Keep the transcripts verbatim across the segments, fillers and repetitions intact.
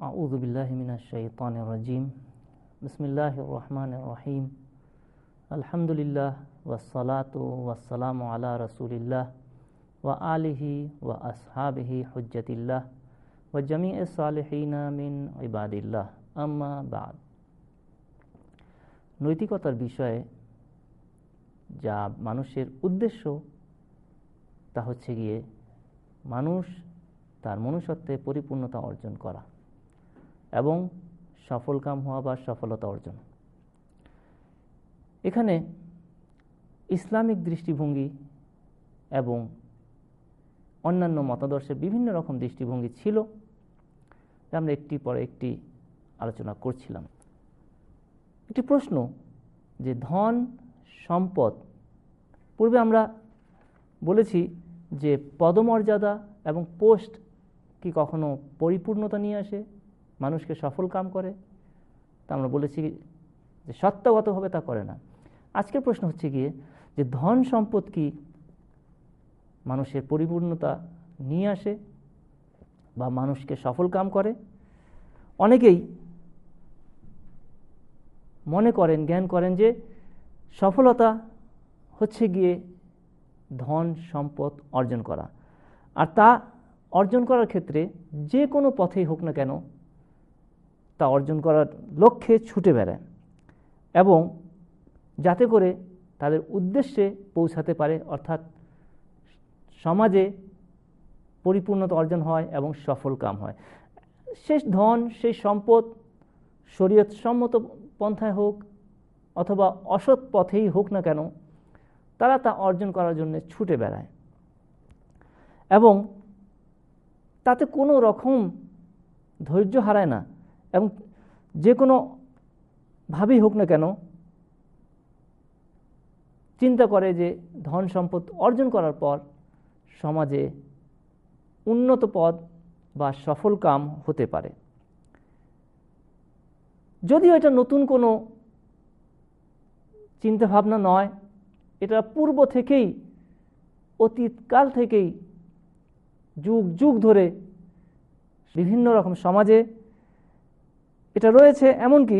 আউযু বিল্লাহি মিনাশ শাইতানির রাজিম। বিসমিল্লাহির রহমানির রহিম। আলহামদুলিল্লাহ ওয়াসসালাতু ওয়াসসালামু আলা রাসূলিল্লাহ ওয়া আলিহি ওয়া আসহাবিহি হুজ্জাতিল্লাহ ওয়া জামিইস সালিহিনা মিন ইবাদিল্লাহ, আম্মা বা'দ। নৈতিকতার বিষয়ে যা মানুষের উদ্দেশ্য তা হচ্ছে গিয়ে মানুষ তার মনুষ্যত্বে পরিপূর্ণতা অর্জন করা এবং সফলকাম হওয়া বা সফলতা অর্জন। এখানে ইসলামিক দৃষ্টিভঙ্গি এবং অন্যান্য মতাদর্শের বিভিন্ন রকম দৃষ্টিভঙ্গি ছিল, আমরা একটি পরে একটি আলোচনা করছিলাম। একটি প্রশ্ন যে ধন সম্পদ, পূর্বে আমরা বলেছি যে পদমর্যাদা এবং পোস্ট কি কখনো পরিপূর্ণতা নিয়ে আসে, মানুষকে সফল কাম করে? তা আমরা বলেছি যে সত্যগতভাবে তা করে না। আজকের প্রশ্ন হচ্ছে গিয়ে যে ধন সম্পদ কি মানুষের পরিপূর্ণতা নিয়ে আসে বা মানুষকে সফল কাম করে? অনেকেই মনে করেন, জ্ঞান করেন যে সফলতা হচ্ছে গিয়ে ধন সম্পদ অর্জন করা, আর তা অর্জন করার ক্ষেত্রে যে কোনো পথেই হোক না কেন তা অর্জন করার লক্ষ্যে ছুটে বেড়ায় এবং যাতে করে তাদের উদ্দেশ্যে পৌঁছাতে পারে, অর্থাৎ সমাজে পরিপূর্ণতা অর্জন হয় এবং সফল কাম হয়। সেই ধন, সেই সম্পদ শরীয়ত সম্মত পন্থায় হোক অথবা অসৎ পথেই হোক না কেন, তারা তা অর্জন করার জন্য ছুটে বেড়ায় এবং তাতে কোনো রকম ধৈর্য হারায় না এবং যে কোনো ভাবেই হোক না কেন চিন্তা করে যে ধন সম্পদ অর্জন করার পর সমাজে উন্নত পদ বা সফল কাম হতে পারে। যদিও এটা নতুন কোনো চিন্তাভাবনা নয়, এটা পূর্ব থেকেই, অতীতকাল থেকেই যুগ যুগ ধরে বিভিন্ন রকম সমাজে এটা রয়েছে। এমনকি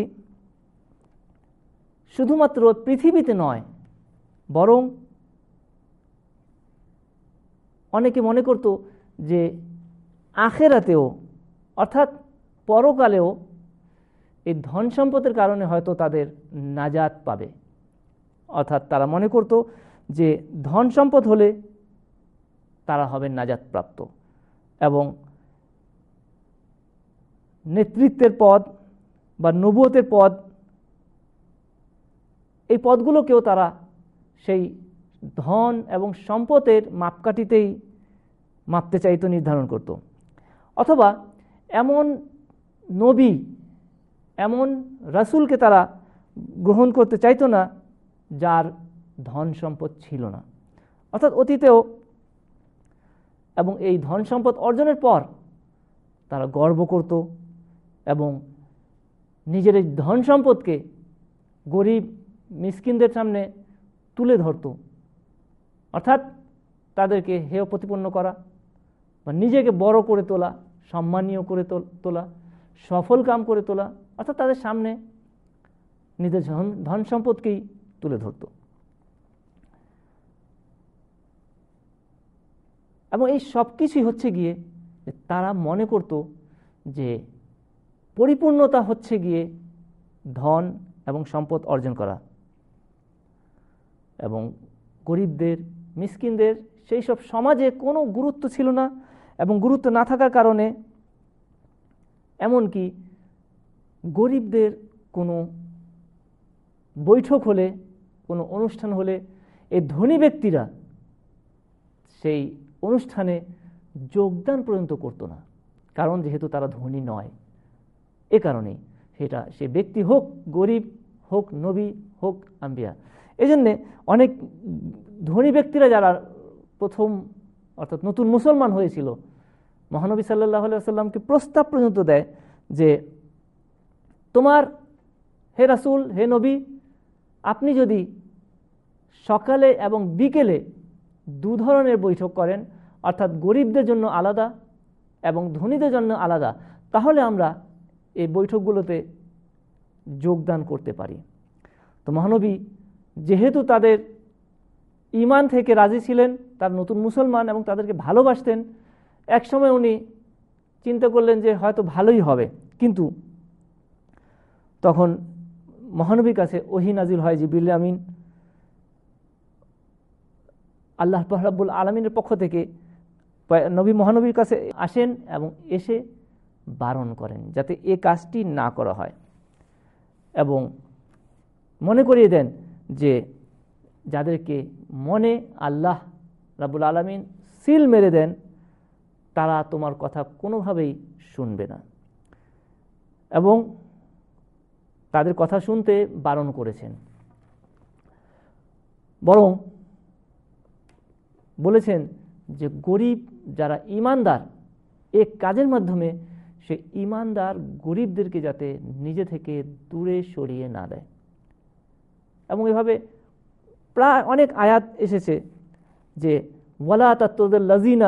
শুধুমাত্র পৃথিবীতে নয়, বরং অনেকে মনে করত যে আখেরাতেও, অর্থাৎ পরকালেও এই ধন সম্পদের কারণে হয়তো তাদের নাজাত পাবে। অর্থাৎ তারা মনে করত যে ধন সম্পদ হলে তারা হবে নাজাত প্রাপ্ত এবং নেতৃত্বের পদ বা নবুয়তের পদ, এই পদগুলোকেও তারা সেই ধন এবং সম্পদের মাপকাঠিতেই মাপতে চাইতো, নির্ধারণ করত। অথবা এমন নবী, এমন রাসূলকে তারা গ্রহণ করতে চাইতো না যার ধন সম্পদ ছিল না। অর্থাৎ অতীতেও এবং এই ধন সম্পদ অর্জনের পর তারা গর্ব করত এবং নিজের এই ধন সম্পদকে গরিব মিসকিনদের সামনে তুলে ধরত, অর্থাৎ তাদেরকে হেয় প্রতিপন্ন করা বা নিজেকে বড় করে তোলা, সম্মানীয় করে তোলা, সফল কাম করে তোলা, অর্থাৎ তাদের সামনে নিজের ধন সম্পদকেই তুলে ধরত। এবং এই সব কিছুই হচ্ছে গিয়ে তারা মনে করত যে পরিপূর্ণতা হচ্ছে গিয়ে ধন এবং সম্পদ অর্জন করা এবং গরিবদের, মিসকিনদের সেই সব সমাজে কোনো গুরুত্ব ছিল না এবং গুরুত্ব না থাকার কারণে এমনকি গরিবদের কোনো বৈঠক হলে, কোনো অনুষ্ঠান হলে এই ধনী ব্যক্তিরা সেই অনুষ্ঠানে যোগদান পর্যন্ত করতো না, কারণ যেহেতু তারা ধনী নয়। এ কারণেই সেটা সে ব্যক্তি হোক গরিব, হোক নবী, হোক আম্বিয়া। এই জন্যে অনেক ধনী ব্যক্তিরা যারা প্রথম অর্থাৎ নতুন মুসলমান হয়েছিল, মহানবী সাল্লাল্লাহু আলাইহি ওয়াসাল্লামকে প্রস্তাব পর্যন্ত দেয় যে তোমার, হে রাসূল, হে নবী, আপনি যদি সকালে এবং বিকেলে দু ধরনের বৈঠক করেন, অর্থাৎ গরিবদের জন্য আলাদা এবং ধনীদের জন্য আলাদা, তাহলে আমরা এই বৈঠকগুলোতে যোগদান করতে পারি। তো মহানবী যেহেতু তাদের ঈমান থেকে রাজি ছিলেন, তার নতুন মুসলমান এবং তাদেরকে ভালোবাসতেন, একসময় উনি চিন্তা করলেন যে হয়তো ভালোই হবে। কিন্তু তখন মহানবীর কাছে ওহী নাজিল হয়, জিবরিল আমিন আল্লাহ রাব্বুল আলামিনের পক্ষ থেকে নবী মহানবীর কাছে আসেন এবং এসে বারণ করেন যাতে এ কাজটি না করা হয়, এবং মনে করিয়ে দেন যে যাদেরকে মনে আল্লাহ রাব্বুল আলামিন সিল মেরে দেন তারা তোমার কথা কোনোভাবেই শুনবে না, এবং তাদের কথা শুনতে বারণ করেছেন। বরং বলেছেন যে গরিব যারা ঈমানদার, এক কাজের মাধ্যমে সে ঈমানদার গরিবদেরকে যাতে নিজে থেকে দূরে সরিয়ে না দেয়। এবং এভাবে প্রায় অনেক আয়াত এসেছে যে ওয়ালা তাতুদুল লাযিনা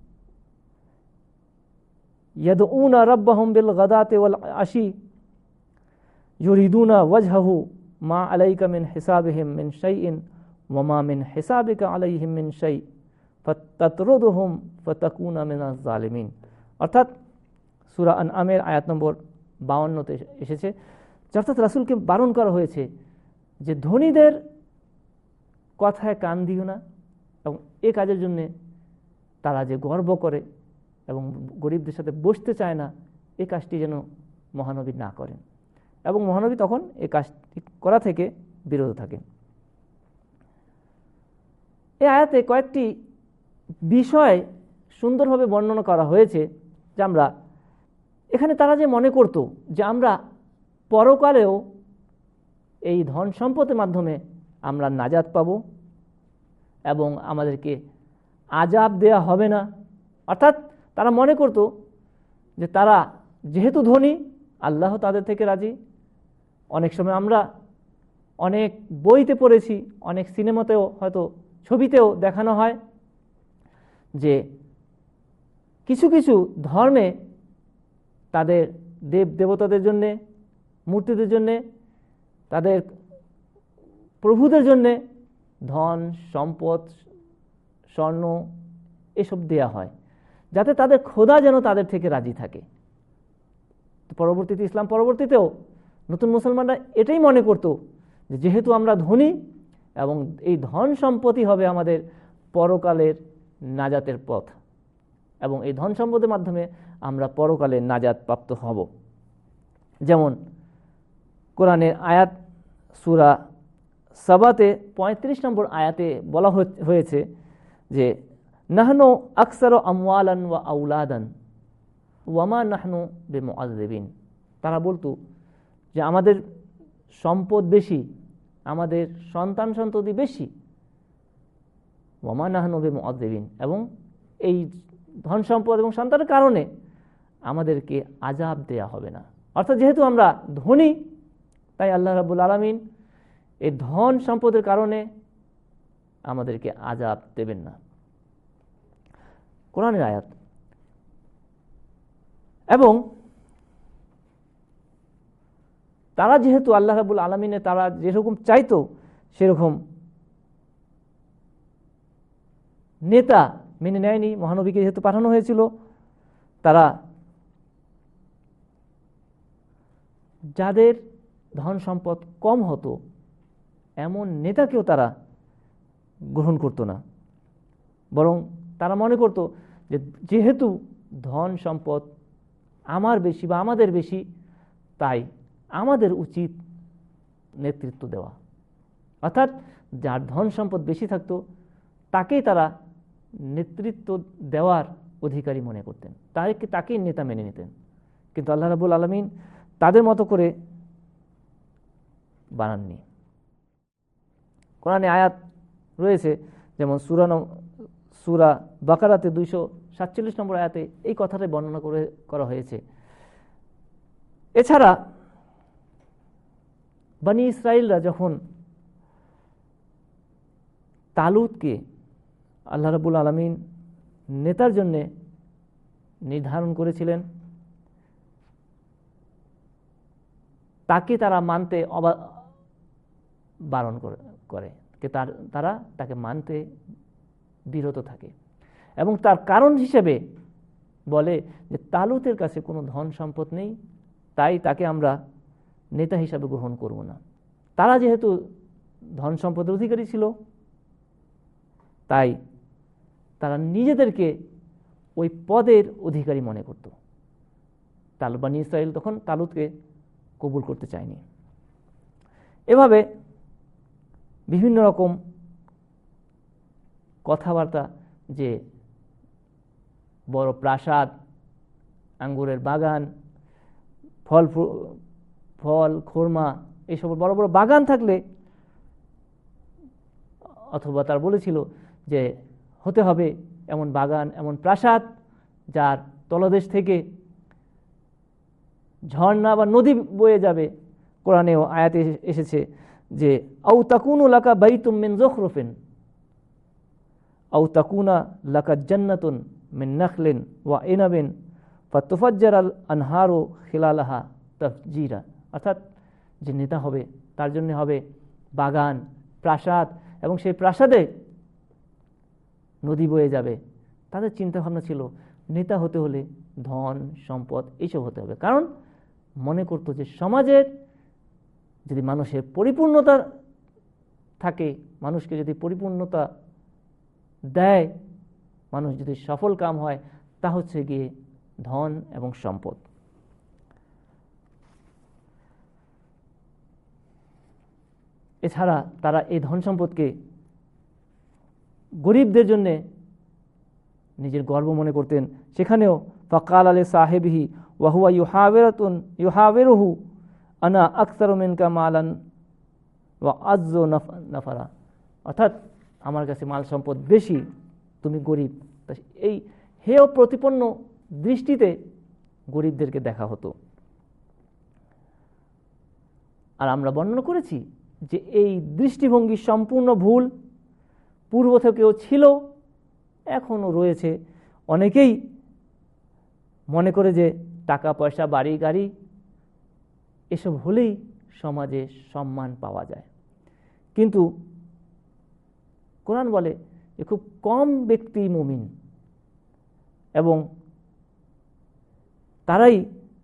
ইয়াদউনা রাব্বাহুম বিল গাদাতি ওয়াল আশি ইউরিদুনা ওয়াজহাহু মা আলাইকা মিন হিসাবিহিম মিন শাইইন ওয়া মা মিন হিসাবিকা আলাইহিম মিন শাই ফাতাতরুদুহুম ফাতাকুনা মিনাজ জালিমিন। অর্থাৎ সূরা আনআমের আয়াত নম্বর বাউন্ন তে এসেছে, অর্থাৎ রাসূলকে বারণ করা হয়েছে যে ধনীদের কথায় কান দিও না, এবং এ কাজের জন্য তারা যে গর্ব করে এবং গরিবদের সাথে বসতে চায় না, এ কাজটি যেন মহানবী না করেন, এবং মহানবী তখন এ কাজটি করা থেকে বিরত থাকেন। এই আয়াতে কয়েকটি বিষয় সুন্দরভাবে বর্ণনা করা হয়েছে যে আমরা এখানে তারা যে মনে করত যে আমরা পরকালেও এই ধন সম্পদের মাধ্যমে আমরা নাজাত পাব এবং আমাদেরকে আযাব দেয়া হবে না, অর্থাৎ তারা মনে করত যে তারা যেহেতু ধনী, আল্লাহ তাদের থেকে রাজি। অনেক সময় আমরা অনেক বইতে পড়েছি, অনেক সিনেমাতেও হয়তো ছবিতেও দেখানো হয় যে কিছু কিছু ধর্মে তাদের দেব দেবতাদের জন্যে, মূর্তিদের জন্যে, তাদের প্রভুদের জন্যে ধন সম্পদ স্বর্ণ এসব দেয়া হয় যাতে তাদের খোদা যেন তাদের থেকে রাজি থাকে। পরবর্তীতে ইসলাম পরবর্তীতেও নতুন মুসলমানরা এটাই মনে করত যে যেহেতু আমরা ধনী এবং এই ধন সম্পত্তি হবে আমাদের পরকালের নাজাতের পথ, এবং এই ধন সম্পদের মাধ্যমে আমরা পরকালে নাজাত প্রাপ্ত হব। যেমন কোরআনের আয়াত সূরা সাবাতে পঁয়ত্রিশ নম্বর আয়াতে বলা হয়েছে যে নাহনু আকসারু আমওয়ালান ওয়া আওলাদান ওয়ামা নাহনু বিমুআযযিবিন। তারা বলতো যে আমাদের সম্পদ বেশি, আমাদের সন্তান সন্ততি বেশি, ওয়ামা নাহনু বিমুআযযিবিন, এবং এই ধন সম্পদ এবং সন্তানের কারণে আমাদেরকে আযাব দেয়া হবে না। অর্থাৎ যেহেতু আমরা ধনী, তাই আল্লাহ রাব্বুল আলামিন এই ধন সম্পদের কারণে আমাদেরকে আযাব দেবেন না। কোরআনের আয়াত। এবং তারা যেহেতু আল্লাহ রাব্বুল আলামিনে তারা যেরকম চাইতো সেরকম নেতা মেনে নেয়নি, মহানবীকে যেহেতু পাঠানো হয়েছিল, তারা যাদের ধন সম্পদ কম হতো এমন নেতাকেও তারা গ্রহণ করত না, বরং তারা মনে করত যে যেহেতু ধন সম্পদ আমার বেশি বা আমাদের বেশি, তাই আমাদের উচিত নেতৃত্ব দেওয়া। অর্থাৎ যার ধন সম্পদ বেশি থাকতো তাকেই তারা নেতৃত্ব দেওয়ার অধিকারী মনে করতেন, তাকে তাকেই নেতা মেনে নিতেন। কিন্তু আল্লাহ রাব্বুল আলামিন তাদের মতো করে বানাননি। কোরআনে আয়াত রয়েছে, যেমন সূরা সূরা বাকারাতে দুইশো সাতচল্লিশ নম্বর আয়াতে এই কথাটাই বর্ণনা করে করা হয়েছে। এছাড়া বনি ইসরাইলরা যখন তালুতকে আল্লাহ রাব্বুল আলামিন নেতার জন্যে নির্ধারণ করেছিলেন, তাকে তারা মানতে অবা বারণ করে, তার তারা তাকে মানতে বিরত থাকে। এবং তার কারণ হিসেবে বলে যে তালুতের কাছে কোনো ধন সম্পদ নেই, তাই তাকে আমরা নেতা হিসাবে গ্রহণ করব না। তারা যেহেতু ধন সম্পদের অধিকারী ছিল, তাই তারা নিজেদেরকে ওই পদের অধিকারী মনে করত। তালুত বনী ইসরাইল তখন তালুতকে কবুল করতে চায়নি। এভাবে বিভিন্ন রকম কথাবার্তা, যে বড় প্রাসাদ, আঙ্গুরের বাগান, ফল ফল খোরমা, এইসব বড় বড় বাগান থাকলে, অথবা তার বলেছিল যে হতে হবে এমন বাগান, এমন প্রাসাদ যার তলদেশ থেকে ঝর্ণা বা নদী বয়ে যাবে। কোরআনেও আয়াতে এসেছে যে আউ তাকুনু লাকা বাইতুম মিন যখরুফিন আউ তাকুনা লাকা জান্নাতুন মিন নাখলিন ওয়া ইনাবিন ফাতুফাজ্জারাল আনহারু খিলালাহা তাফজিরা। অর্থাৎ যে নেতা হবে তার জন্য হবে বাগান, প্রাসাদ, এবং সেই প্রাসাদে নদী বয়ে যাবে। তাদের চিন্তা ভাবনা ছিল নেতা হতে হলে ধন সম্পদ এইসব হতে হবে, কারণ মনে করতো যে সমাজের যদি মানুষের পরিপূর্ণতা থাকে, মানুষকে যদি পরিপূর্ণতা দেয়, মানুষ যদি সফল কাম হয়, তা হচ্ছে গিয়ে ধন এবং সম্পদ। এছাড়া তারা এই ধন সম্পদকে গরিবদের জন্যে নিজের গর্ব মনে করতেন। সেখানেও ফাকাল আলে সাহেবিহি ওয়াহুয়া ইউহাওয়িরাতুন ইউহাওয়িরুহু আনা আকসারু মিনকা মালান ওয়া আযযু নাফারা। অর্থাৎ আমার কাছে মাল সম্পদ বেশি, তুমি গরিব। এই হেয় প্রতিপন্ন দৃষ্টিতে গরিবদেরকে দেখা হতো। আর আমরা বর্ণনা করেছি যে এই দৃষ্টিভঙ্গি সম্পূর্ণ ভুল, পূর্ব থেকেও ছিল, এখনও রয়েছে। অনেকেই মনে করে যে টাকা পয়সা, বাড়ি গাড়ি এসব হলেই সমাজে সম্মান পাওয়া যায়। কিন্তু কোরআন বলে যে খুব কম ব্যক্তি মুমিন, এবং তারাই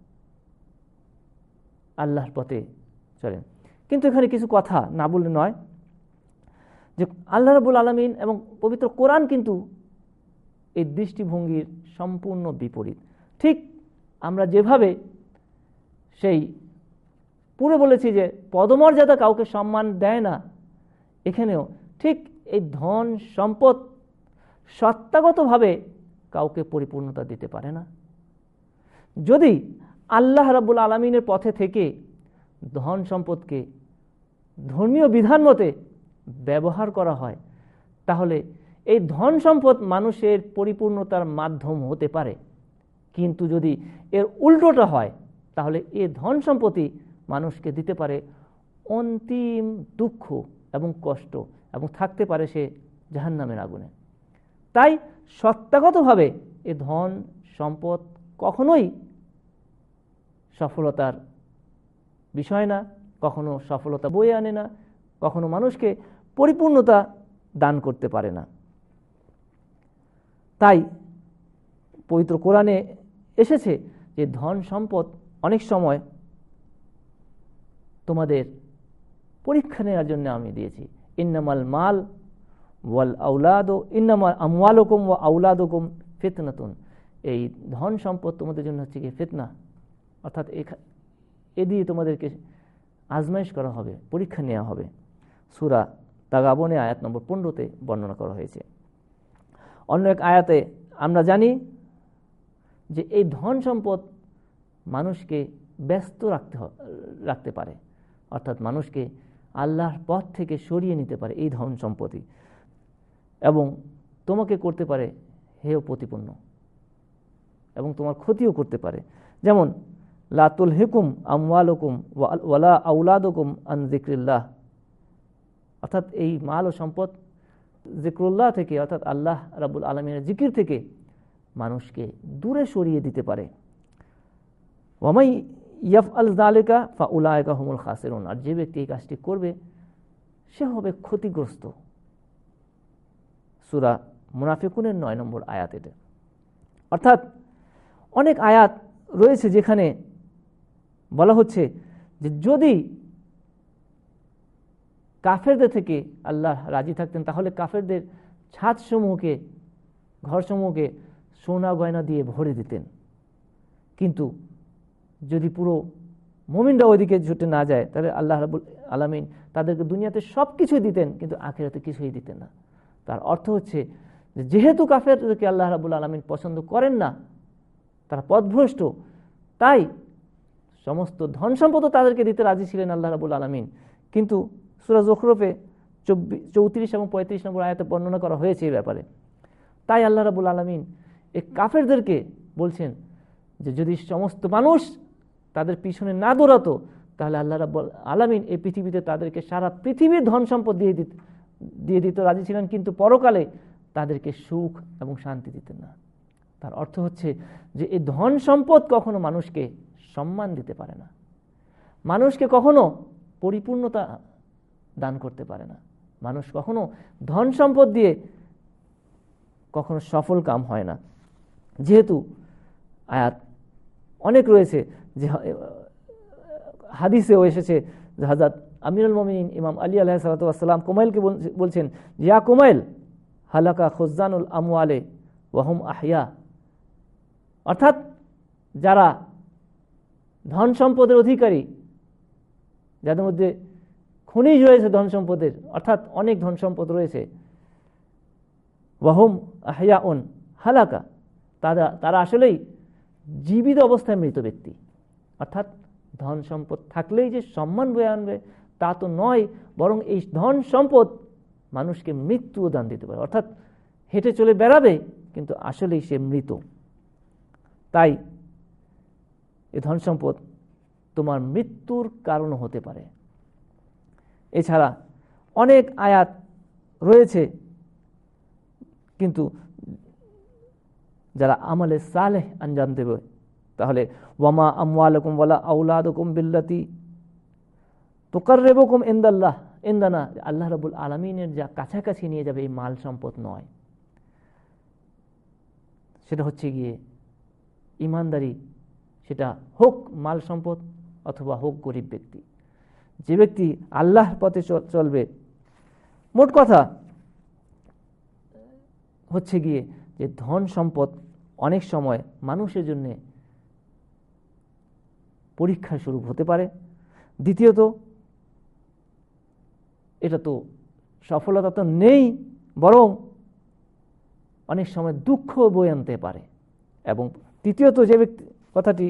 আল্লাহর পথে চলেন। কিন্তু এখানে কিছু কথা না বললে নয়, যে আল্লাহ রাব্বুল আলামিন এবং পবিত্র কোরআন কিন্তু এই দৃষ্টিভঙ্গির সম্পূর্ণ বিপরীত। ঠিক আমরা যেভাবে সেই পুরো বলেছি যে পদমর্যাদা কাউকে সম্মান দেয় না, এখানেও ঠিক এই ধন সম্পদ সত্তাগতভাবে কাউকে পরিপূর্ণতা দিতে পারে না। যদি আল্লাহ রাব্বুল আলামিনের পথে থেকে ধন সম্পদকে ধর্মীয় বিধান মতে ব্যবহার করা হয়, তাহলে এই ধন সম্পদ মানুষের পরিপূর্ণতার মাধ্যম হতে পারে। কিন্তু যদি এর উল্টোটা হয়, তাহলে এই ধন সম্পত্তি মানুষকে দিতে পারে অন্তিম দুঃখ এবং কষ্ট, এবং থাকতে পারে সে জাহান্নামের আগুনে। তাই সত্তাগতভাবে এ ধন সম্পদ কখনোই সফলতার বিষয় না, কখনো সফলতা বয়ে আনে না, কখনো মানুষকে পরিপূর্ণতা দান করতে পারে না। তাই পবিত্র কোরআনে এসেছে যে ধন সম্পদ অনেক সময় তোমাদের পরীক্ষা নেওয়ার জন্য আমি দিয়েছি। ইন্নামাল মাল ওয়াল আউলাদ ইন্নামাল আমওয়ালুকুম ওয়া আউলাদুকুম ফিতনাতুন। এই ধন সম্পদ তোমাদের জন্য হচ্ছে কি ফিতনা, অর্থাৎ এ দিয়ে তোমাদেরকে আজমাইশ করা হবে, পরীক্ষা নেওয়া হবে। সূরা তাগাবনে আয়াত নম্বর পনেরোতে বর্ণনা করা হয়েছে। অন্য এক আয়াতে আমরা জানি যে এই ধন সম্পদ মানুষকে ব্যস্ত রাখতে রাখতে পারে, অর্থাৎ মানুষকে আল্লাহর পথ থেকে সরিয়ে নিতে পারে এই ধন সম্পত্তি, এবং তোমাকে করতে পারে হেয় প্রতিপন্ন, এবং তোমার ক্ষতিও করতে পারে। যেমন লা তুলহিকুম আমওয়ালুকুম ওয়ালা আউলাদুকুম আন যিকরিল্লাহ। অর্থাৎ এই মাল ও সম্পদ যিকরুল্লাহ থেকে, অর্থাৎ আল্লাহ রাব্বুল আলামিনের জিকির থেকে মানুষকে দূরে সরিয়ে দিতে পারে। ওয়ামাই ইয়াফআল যালিকা ফাউলাইকা হুমুল খাসিরুন, আর যে ব্যক্তি এই কাজটি করবে সে হবে ক্ষতিগ্রস্ত। সূরা মুনাফিকুনের নয় নম্বর আয়াত এটা। অর্থাৎ অনেক আয়াত রয়েছে যেখানে বলা হচ্ছে যে যদি কাফেরদের থেকে আল্লাহ রাজি থাকতেন তাহলে কাফেরদের ছাদসমূহকে, ঘরসমূহকে সোনা গয়না দিয়ে ভরে দিতেন, কিন্তু যদি পুরো মুমিনরা ওইদিকে ছুটে না যায় তাহলে আল্লাহ রাব্বুল আলামিন তাদেরকে দুনিয়াতে সব কিছুই দিতেন কিন্তু আখিরাতে কিছুই দিতেন না। তার অর্থ হচ্ছে যে যেহেতু কাফেরদেরকে আল্লাহ রাব্বুল আলামিন পছন্দ করেন না, তারা পথভ্রষ্ট, তাই সমস্ত ধন সম্পদও তাদেরকে দিতে রাজি ছিলেন আল্লাহ রাব্বুল আলামিন। কিন্তু সূরা যুখরুফে চৌত্রিশ এবং পঁয়ত্রিশ নম্বর আয়াতে বর্ণনা করা হয়েছে এই ব্যাপারে। তাই আল্লাহ রাব্বুল আলামিন এই কাফেরদেরকে বলছেন যে যদি সমস্ত মানুষ তাদের পিছনে না দৌড়াতো তাহলে আল্লাহ রাব্বুল আলামিন এই পৃথিবীতে তাদেরকে সারা পৃথিবীর ধন সম্পদ দিয়ে দিত দিয়ে দিতে রাজি ছিলেন, কিন্তু পরকালে তাদেরকে সুখ এবং শান্তি দিতেন না। তার অর্থ হচ্ছে যে এই ধন সম্পদ কখনো মানুষকে সম্মান দিতে পারে না, মানুষকে কখনো পরিপূর্ণতা দান করতে পারে না। মানুষ কখনো ধন সম্পদ দিয়ে কখনো সফল কাম হয় না। যেহেতু আয়াত অনেক রয়েছে, যে হাদিসেও এসেছে যে হযরত আমিরুল মুমিনিন ইমাম আলী আলাইহিস সালাতু ওয়াস সালাম কুমাইলকে বলছেন, ইয়া কুমাইল হালাকা খুজানুল আমওয়ালে ওয়া হুম আহইয়া, অর্থাৎ যারা ধন সম্পদের অধিকারী, যাদের মধ্যে খনিজ রয়েছে ধন সম্পদের, অর্থাৎ অনেক ধন সম্পদ রয়েছে, ওয়া হুম আহইয়াউন হালাকা, তারা তারা আসলেই জীবিত অবস্থায় মৃত ব্যক্তি। অর্থাৎ ধন সম্পদ থাকলেই যে সম্মান বয়ে আনবে তা তো নয়, বরং এই ধন সম্পদ মানুষকে মৃত্যুও দান দিতে পারে। অর্থাৎ হেঁটে চলে বেড়াবে কিন্তু আসলেই সে মৃত। তাই এই ধন সম্পদ তোমার মৃত্যুর কারণ হতে পারে। এছাড়া অনেক আয়াত রয়েছে, কিন্তু যারা আমলে সালেহ আঞ্জাম দেবে তাহলে ওয়ামা আমওয়ালুকুম ওয়ালা আওলাদুকুম বিল্লাতি তুকাররিবুকুম ইনদাল্লাহ ইনদানা, আল্লাহ রাব্বুল আলামিনের যা কাছাকাছি নিয়ে যাবে এই মাল সম্পদ নয়, সেটা হচ্ছে গিয়ে ইমানদারি, সেটা হোক মাল সম্পদ অথবা হোক গরিব ব্যক্তি। যে ব্যক্তি আল্লাহর পথে চলবে, মোট কথা হচ্ছে গিয়ে যে ধন সম্পদ অনেক সময় মানুষের জন্য পরীক্ষার স্বরূপ হতে পারে। দ্বিতীয়ত এটা তো সফলতা তো নেই, বরং অনেক সময় দুঃখ বয়ে আনতে পারে। এবং তৃতীয়ত যে ব্যক্তি কথাটি,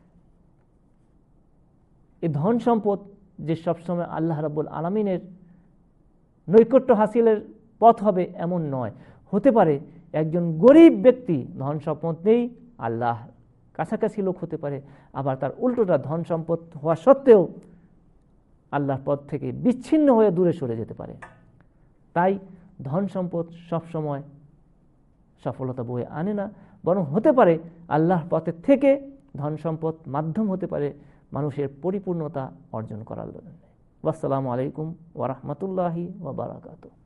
এই ধন সম্পদ যে সবসময় আল্লাহ রাব্বুল আলামিনের নৈকট্য হাসিলের পথ হবে এমন নয়। হতে পারে একজন গরিব ব্যক্তি ধন সম্পদ নেই, আল্লাহ কাছাকাছি লোক হতে পারে, আবার তার উল্টোটা ধন সম্পদ হওয়া সত্ত্বেও আল্লাহর পথ থেকে বিচ্ছিন্ন হয়ে দূরে সরে যেতে পারে। তাই ধন সম্পদ সবসময় সফলতা বয়ে আনে না, বরং হতে পারে আল্লাহর পথের থেকে ধন সম্পদ মাধ্যম হতে পারে মানুষের পরিপূর্ণতা অর্জন করার জন্য। আসসালামু আলাইকুম ওয়া রাহমাতুল্লাহি ওয়া বারাকাতুহু।